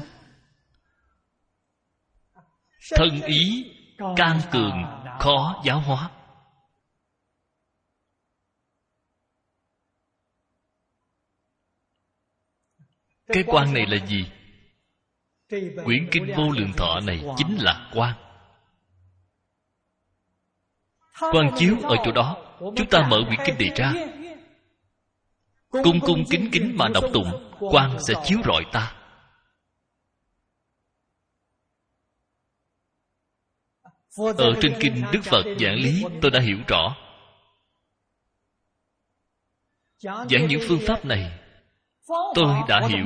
thân ý can cường khó giáo hóa. Cái quan này là gì? Quyển kinh Vô Lượng Thọ này chính là quang. Quang chiếu ở chỗ đó. Chúng ta mở quyển kinh này ra, cung cung kính kính mà đọc tụng, quang sẽ chiếu rọi ta. Ở trên kinh Đức Phật giảng lý tôi đã hiểu rõ. Giảng những phương pháp này tôi đã hiểu.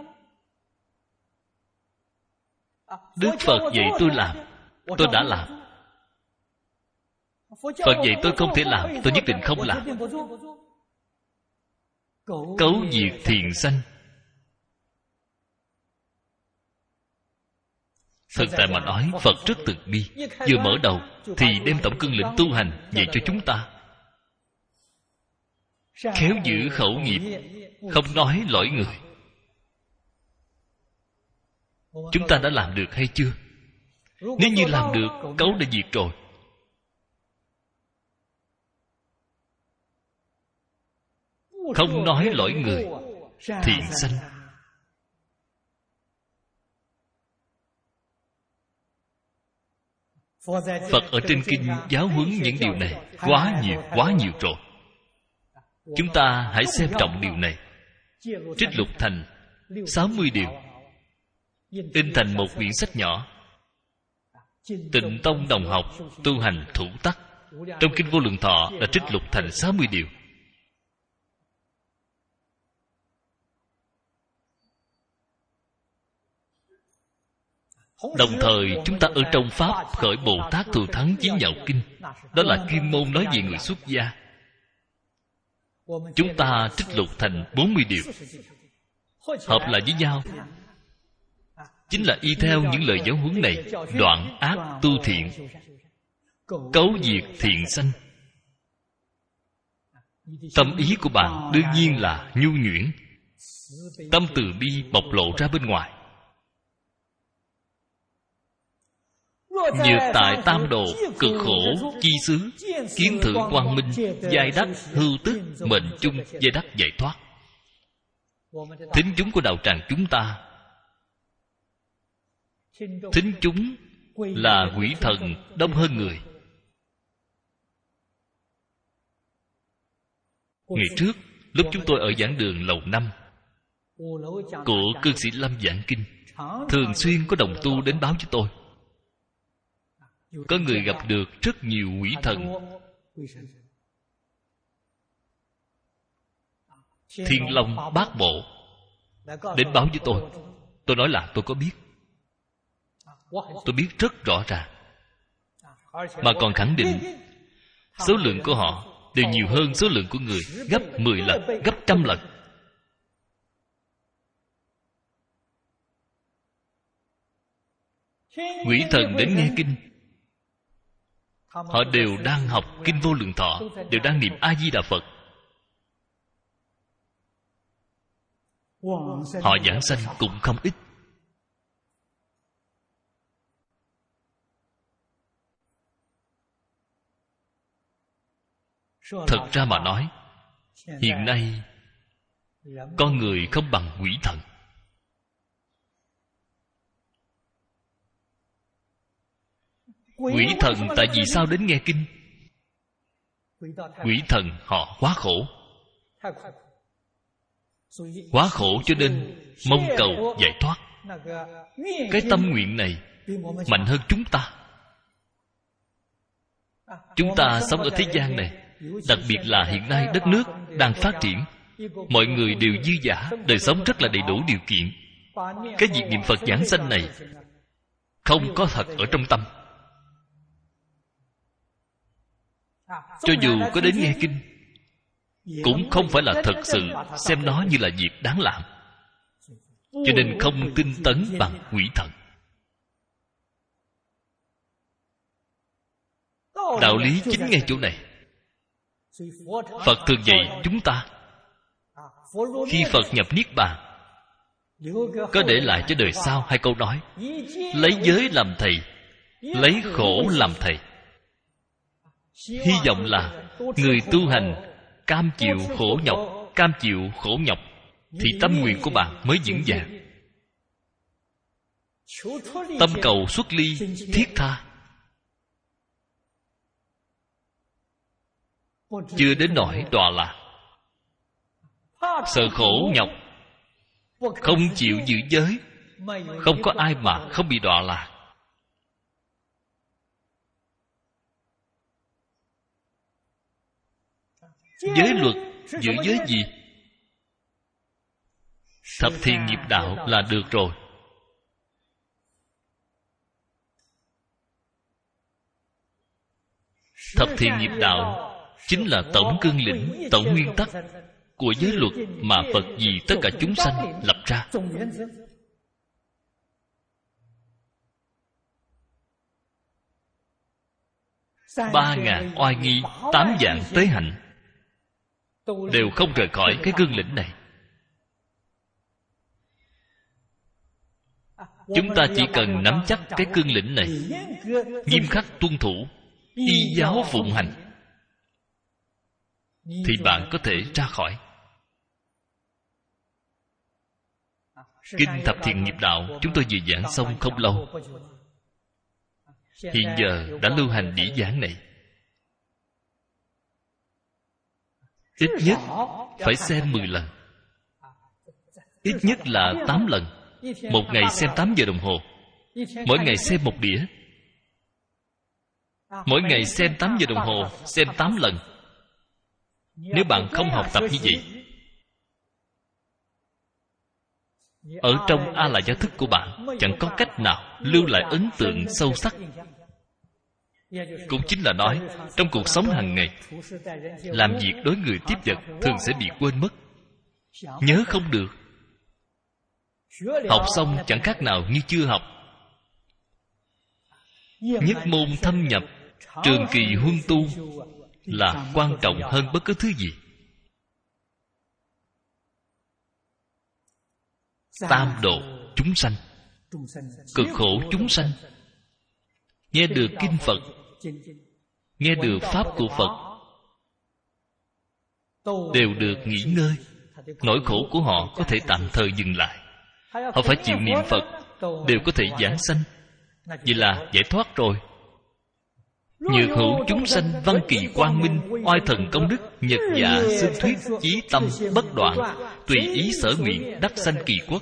Đức Phật dạy tôi làm, tôi đã làm. Phật dạy tôi không thể làm, tôi nhất định không làm. Cấu diệt thiện sanh. Thực tại mà nói, Phật rất từ bi. Vừa mở đầu thì đem tổng cương lĩnh tu hành dạy cho chúng ta. Khéo giữ khẩu nghiệp, không nói lỗi người. Chúng ta đã làm được hay chưa? Nếu như làm được, cấu đã diệt rồi. Không nói lỗi người, thiện sanh. Phật ở trên kinh giáo huấn những điều này quá nhiều rồi. Chúng ta hãy xem trọng điều này, trích lục thành 60 điều, in thành một quyển sách nhỏ. Tịnh Tông Đồng Học Tu Hành Thủ Tắc. Trong kinh Vô Lượng Thọ đã trích lục thành 60 điều. Đồng thời chúng ta ở trong Pháp khởi Bồ Tát Thù Thắng Chí Nhạo Kinh. Đó là chuyên môn nói về người xuất gia. Chúng ta trích lục thành 40 điều, hợp lại với nhau, chính là y theo những lời giáo huấn này, đoạn ác tu thiện, cấu diệt thiện sanh. Tâm ý của bạn đương nhiên là nhu nhuyễn, tâm từ bi bộc lộ ra bên ngoài. Nhược tại tam độ, cực khổ chi xứ, kiến thử quang minh, giai đắc hưu tức, mệnh chung giai đắc giải thoát. Thính chúng của đạo tràng chúng ta, thính chúng là quỷ thần đông hơn người. Ngày trước, lúc chúng tôi ở giảng đường lầu 5 của cư sĩ Lâm giảng kinh, thường xuyên có đồng tu đến báo cho tôi, có người gặp được rất nhiều quỷ thần. Thiên Long Bát Bộ đến báo với tôi. Tôi nói là tôi có biết, tôi biết rất rõ ràng, mà còn khẳng định số lượng của họ đều nhiều hơn số lượng của người gấp 10 lần, gấp 100 lần. Quỷ thần đến nghe kinh, họ đều đang học kinh Vô Lượng Thọ, đều đang niệm A Di Đà Phật. Họ giảng sanh cũng không ít. Thật ra mà nói, hiện nay con người không bằng quỷ thần. Quỷ thần tại vì sao đến nghe kinh? Quỷ thần họ quá khổ, quá khổ cho nên mong cầu giải thoát. Cái tâm nguyện này mạnh hơn chúng ta. Chúng ta sống ở thế gian này, đặc biệt là hiện nay đất nước đang phát triển, mọi người đều dư dả, đời sống rất là đầy đủ điều kiện. Cái việc niệm Phật giảng sanh này không có thật ở trong tâm. Cho dù có đến nghe kinh, cũng không phải là thật sự xem nó như là việc đáng làm. Cho nên không tinh tấn bằng quỷ thần. Đạo lý chính ngay chỗ này. Phật thường dạy chúng ta, khi Phật nhập Niết Bàn, có để lại cho đời sau hai câu nói: lấy giới làm thầy, lấy khổ làm thầy. Hy vọng là người tu hành cam chịu khổ nhọc, cam chịu khổ nhọc, thì tâm nguyện của bạn mới vững vàng. tâm cầu xuất ly, thiết tha. Chưa đến nỗi đọa lạc. Sợ khổ nhọc, không chịu giữ giới, không có ai mà không bị đọa lạc. Giới luật giữ giới gì? Thập thiện nghiệp đạo là được rồi. Thập thiện nghiệp đạo chính là tổng cương lĩnh, tổng nguyên tắc của giới luật mà Phật vì tất cả chúng sanh lập ra. 3.000 oai nghi, 8 dạng tế hạnh đều không rời khỏi cái cương lĩnh này. Chúng ta chỉ cần nắm chắc cái cương lĩnh này, nghiêm khắc tuân thủ, y giáo phụng hành, thì bạn có thể ra khỏi. Kinh Thập Thiện Nghiệp Đạo chúng tôi vừa giảng xong không lâu, hiện giờ đã lưu hành đĩa giảng này. Ít nhất phải xem 10 lần, ít nhất là 8 lần. Một ngày xem 8 giờ đồng hồ, mỗi ngày xem một đĩa, mỗi ngày xem 8 giờ đồng hồ, xem 8 lần. Nếu bạn không học tập như vậy, ở trong A La Gia thức của bạn chẳng có cách nào lưu lại ấn tượng sâu sắc. Cũng chính là nói, trong cuộc sống hàng ngày, làm việc đối người tiếp vật thường sẽ bị quên mất, nhớ không được. Học xong chẳng khác nào như chưa học. Nhất môn thâm nhập, trường kỳ huân tu là quan trọng hơn bất cứ thứ gì. Tam độ chúng sanh, cực khổ chúng sanh, nghe được kinh Phật, nghe được pháp của Phật, đều được nghỉ ngơi. Nỗi khổ của họ có thể tạm thời dừng lại. Họ phải chịu niệm Phật, đều có thể giảng sanh. Vậy là giải thoát rồi. Nhược hữu chúng sanh văn kỳ quang minh, oai thần công đức, nhật dạ xương thuyết, chí tâm bất đoạn, tùy ý sở nguyện, đắc sanh kỳ quốc.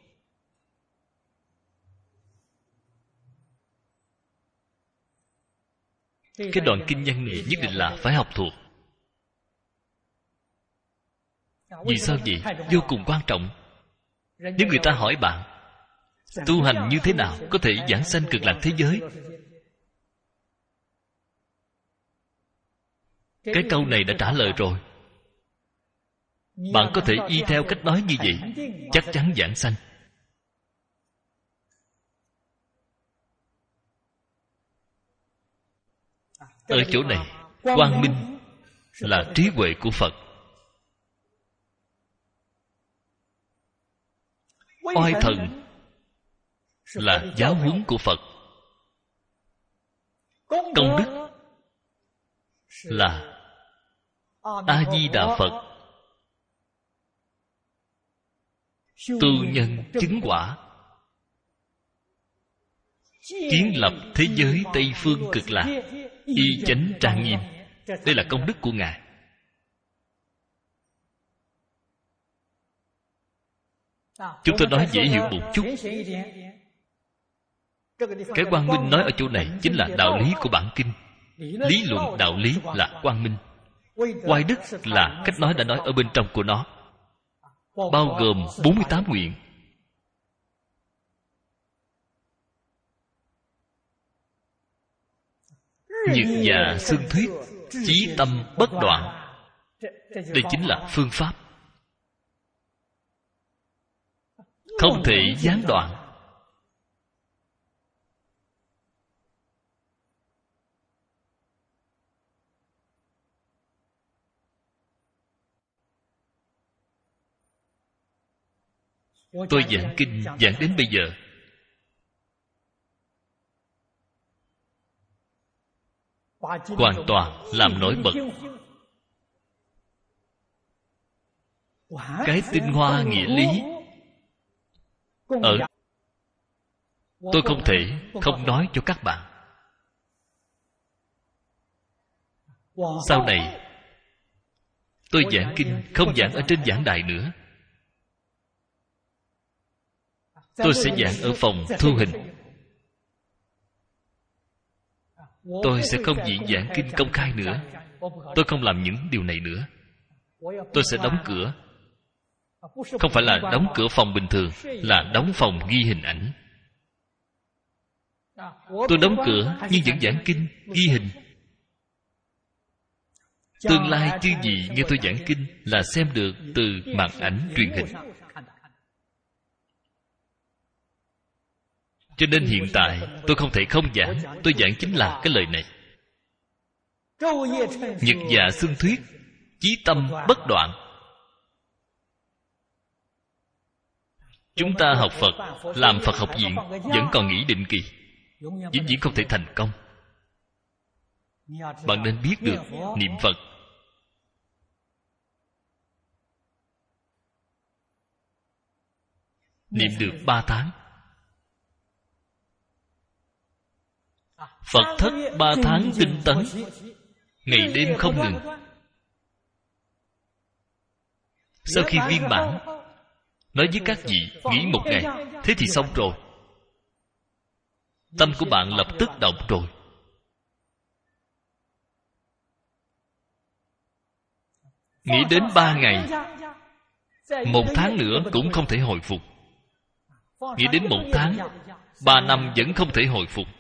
Cái đoạn kinh văn này nhất định là phải học thuộc. Vì sao vậy? Vô cùng quan trọng. Nếu người ta hỏi bạn tu hành như thế nào có thể giảng sanh cực lạc thế giới, cái câu này đã trả lời rồi. Bạn có thể y theo cách nói như vậy, chắc chắn giảng sanh. Ở chỗ này, quang minh là trí huệ của Phật, oai thần là giáo huấn của Phật, công đức là A Di Đà Phật, tu nhân chứng quả, kiến lập thế giới Tây Phương cực lạc, y chánh trang nghiêm. Đây là công đức của Ngài. Chúng tôi nói dễ hiểu một chút. Cái quang minh nói ở chỗ này chính là đạo lý của bản kinh. Lý luận đạo lý là quang minh. Oai đức là cách nói đã nói ở bên trong của nó, bao gồm 48 nguyện. Nhật dạ xương thuyết, chí tâm bất đoạn. Đây chính là phương pháp, không thể gián đoạn. Tôi giảng kinh giảng đến bây giờ, hoàn toàn làm nổi bật cái tinh hoa nghĩa lý ở tôi không thể không nói cho các bạn. Sau này tôi giảng kinh không giảng ở trên giảng đài nữa. Tôi sẽ giảng ở phòng thu hình. Tôi sẽ không diễn giảng kinh công khai nữa. Tôi không làm những điều này nữa. Tôi sẽ đóng cửa. Không phải là đóng cửa phòng bình thường, là đóng phòng ghi hình ảnh. Tôi đóng cửa nhưng vẫn giảng kinh, ghi hình. Tương lai chư vị nghe tôi giảng kinh là xem được từ màn ảnh truyền hình. Cho nên hiện tại tôi không thể không giảng. Tôi giảng chính là cái lời này. Nhật dạ xương thuyết, chí tâm bất đoạn. Chúng ta học Phật, làm Phật học viện vẫn còn nghĩ định kỳ, vĩnh viễn không thể thành công. Bạn nên biết được niệm Phật. Niệm được 3 tháng. Phật thất 3 tháng tinh tấn, ngày đêm không ngừng. Sau khi viên mãn, nói với các vị nghỉ 1 ngày, thế thì xong rồi. Tâm của bạn lập tức động rồi. Nghĩ đến 3 ngày, 1 tháng nữa cũng không thể hồi phục. Nghĩ đến 1 tháng, 3 năm vẫn không thể hồi phục.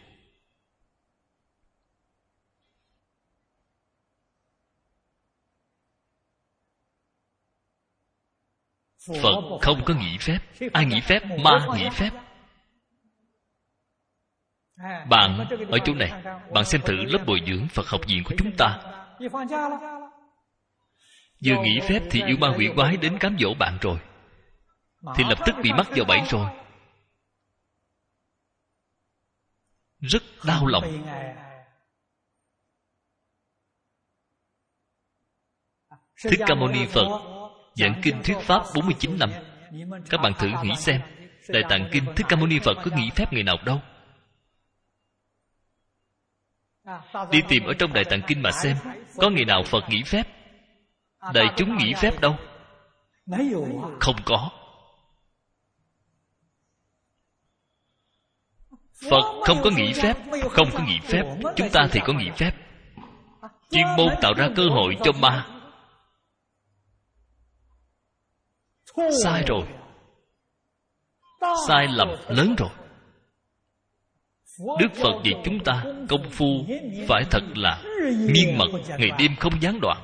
Phật không có nghỉ phép. Ai nghỉ phép? Ma nghỉ phép. Bạn ở chỗ này, bạn xem thử lớp bồi dưỡng Phật học viện của chúng ta. Vừa nghỉ phép thì yêu ma quỷ quái đến cám dỗ bạn rồi, thì lập tức bị mắc vào bẫy rồi. Rất đau lòng. Thích Ca Mâu Ni Phật giảng kinh thuyết pháp 49 năm. Các bạn thử nghĩ xem, Đại Tạng Kinh Thích Ca Mâu Ni Phật có nghỉ phép ngày nào đâu. Đi tìm ở trong Đại Tạng Kinh mà xem, có ngày nào Phật nghỉ phép, đại chúng nghỉ phép đâu. Không có. Phật không có nghỉ phép. Không có nghỉ phép. Chúng ta thì có nghỉ phép. Chuyên môn tạo ra cơ hội cho ma. Sai rồi. Sai lầm lớn rồi. Đức Phật dạy chúng ta công phu phải thật là miên mật, ngày đêm không gián đoạn.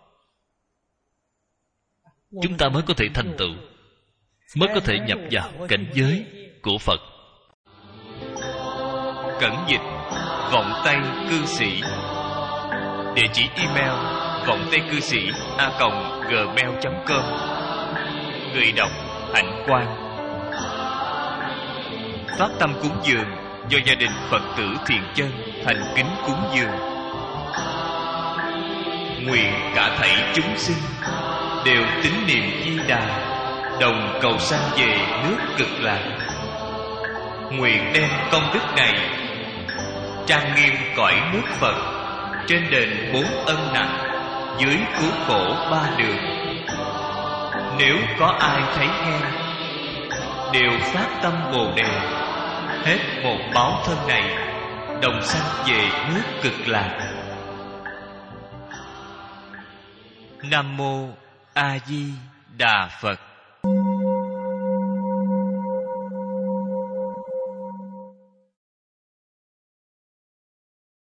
Chúng ta mới có thể thành tựu, mới có thể nhập vào cảnh giới của Phật. Cẩn dịch Vọng Tây Cư Sĩ. Địa chỉ email vongtaicư sĩ@gmail.com. Người đọc Hạnh Quang. Phát tâm cúng dường do gia đình Phật tử Thiện Chân thành kính cúng dường. Nguyện cả thảy chúng sinh đều tín niệm Di Đà, đồng cầu sanh về nước Cực Lạc. Nguyện đem công đức này trang nghiêm cõi nước Phật, trên đền 4 ân nặng, dưới cứu khổ 3 đường. Nếu có ai thấy nghe, đều phát tâm Bồ Đề, hết một báo thân này, đồng sanh về nước Cực Lạc. Nam mô A Di Đà Phật.